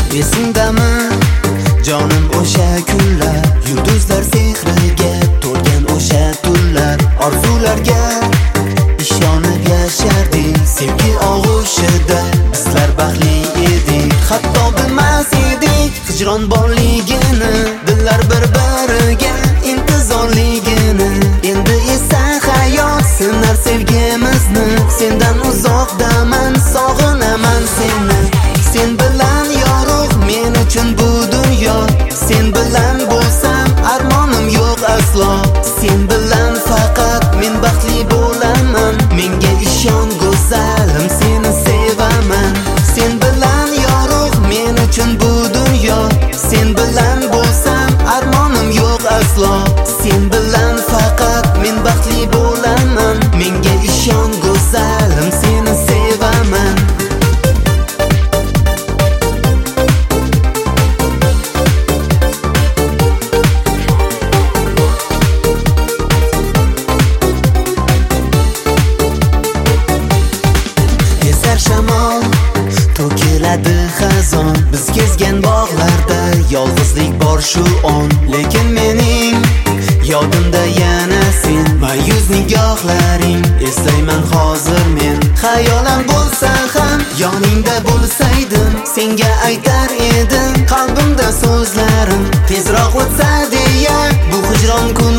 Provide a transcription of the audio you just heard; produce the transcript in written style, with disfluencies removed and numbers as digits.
Esingdami jonim o'sha kunlar, yulduzlar sehriga to'lgan o'sha tunlar, orzularga ishonib yashardik, sevgi og'ushida bizlar baxtli edik. Hatto bilmas edik hijron borligini, dillar bir-biriga intizorligini. Endi esa hayot sinar sevgimizni, sendan uzoqdaman, sog'inaman seni. Sen bilan yorug' men uchun bu dunyo, sen bilan bo'lsam armonim yo'q aslo. Sen bilan faqat men baxtli bo'laman, menga ishon go'zalim, seni sevaman. Sen bilan yorug' men uchun bu dunyo, sen bilan bo'lsam armonim yo'q aslo. Sen bilan faqat men baxtli bo'laman, menga ishon go'zalim, seni sevaman. Shamol to'kiladi xazon, biz kezgan bog'larda yolg'izlik bor shu on. Lekin mening yodimda yana sen, mayus nigohlaring eslayman hozir men. Xayolan bo'lsa ham yoningda bo'lsaydim, senga aytar edim qalbimda so'zlarim. Tezroq o'tsa deya bu hijron kun